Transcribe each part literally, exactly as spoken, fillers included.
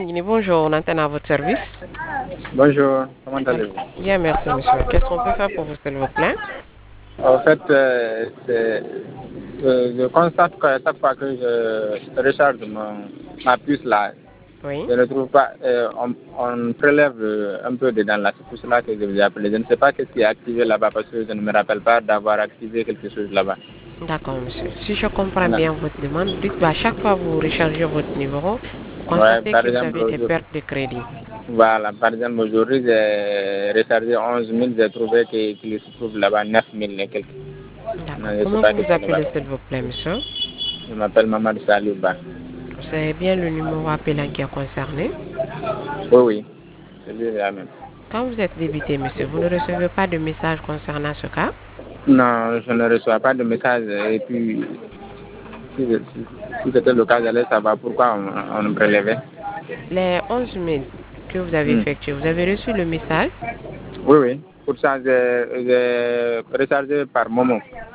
Guinée, bonjour, on antenne à votre service. Bonjour, comment Ok. allez-vous? Bien, merci monsieur. Qu'est-ce qu'on peut faire pour vous, s'il vous plaît? En fait, euh, c'est- je, je constate qu'à chaque fois que je recharge mon, ma puce là, Oui. je ne trouve pas, euh, on, on prélève euh, un peu dedans là, c'est pour cela que je vous ai appelé. Je ne sais pas qu'est-ce qui est activé là-bas parce que je ne me rappelle pas d'avoir activé quelque chose là-bas. D'accord, monsieur. Si je comprends Voilà. bien votre demande, dites à chaque fois que vous rechargez votre numéro, vous Ouais, constatez par que vous exemple, avez des aujourd'hui, pertes de crédit. voilà, par exemple, aujourd'hui, j'ai rechargé onze mille, j'ai trouvé que- qu'il se trouve là-bas neuf mille et quelques. Non, D'accord. je ne sais Comment pas vous qu'est-ce vous qui va. appelez, s'il vous plaît, monsieur? Je m'appelle Mamadou Salouba. C'est bien le numéro appelant qui est concerné. Oui, oui, c'est lui là même. Quand vous êtes débité, monsieur, vous ne recevez pas de message concernant ce cas? Non, je ne reçois pas de message. Et puis, si, si- si c'était le cas, j'allais savoir pourquoi on, on me prélevait. Les onze mille que vous avez Hmm. effectués, vous avez reçu le message? Oui, oui. Pour ça, j'ai j'ai rechargé par Momo.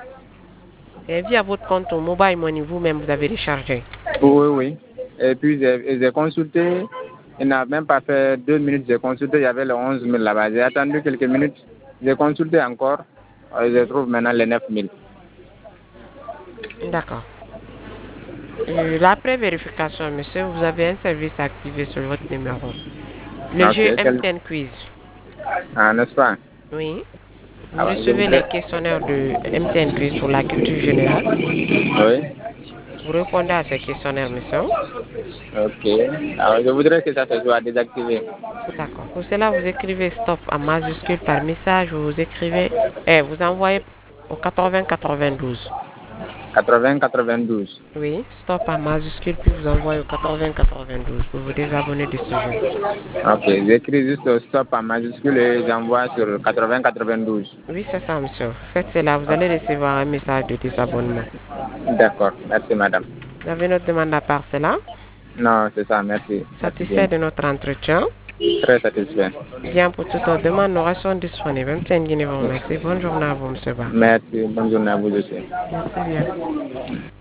Et via votre compte au Mobile Money, vous-même, vous avez rechargé. Oui, oui. Et puis, j'ai j'ai consulté. Il n'a même pas fait deux minutes. J'ai consulté. Il y avait les onze mille là-bas. J'ai attendu quelques minutes. J'ai consulté encore. Euh, Je trouve maintenant les neuf mille. D'accord. Euh, L'après vérification, monsieur, vous avez un service activé sur votre numéro. Le Ok, jeu quel... M dix Quiz. Ah, n'est-ce pas? Oui. Vous Ah, ouais, je recevez les voudrais. questionnaires de M dix Quiz sur la culture générale. Oui. Vous répondez à ces questionnaires, monsieur. Ok. Alors, je voudrais que ça se soit désactivé. D'accord. Pour cela, vous écrivez stop en majuscule par message. Vous écrivez, et vous envoyez au quatre-vingts quatre-vingt-douze. quatre-vingts quatre-vingt-douze. Oui, stop en majuscule, puis vous envoyez au quatre-vingts quatre-vingt-douze pour vous désabonner de ce jeu. Ok. J'écris juste stop en majuscule et j'envoie sur quatre-vingts quatre-vingt-douze. Oui, c'est ça, monsieur. Faites cela, vous allez recevoir un message de désabonnement. D'accord. Merci, madame. Vous avez notre demande à part cela? Non, c'est ça. Merci. Merci bien. Satisfait de notre entretien? Très satisfait. Bien, pour toute autre demande, nous restons disponibles. M T N Guinée vous remercie. Bonne journée à vous, monsieur Ba. Merci. Bonne journée à vous aussi. Merci bien.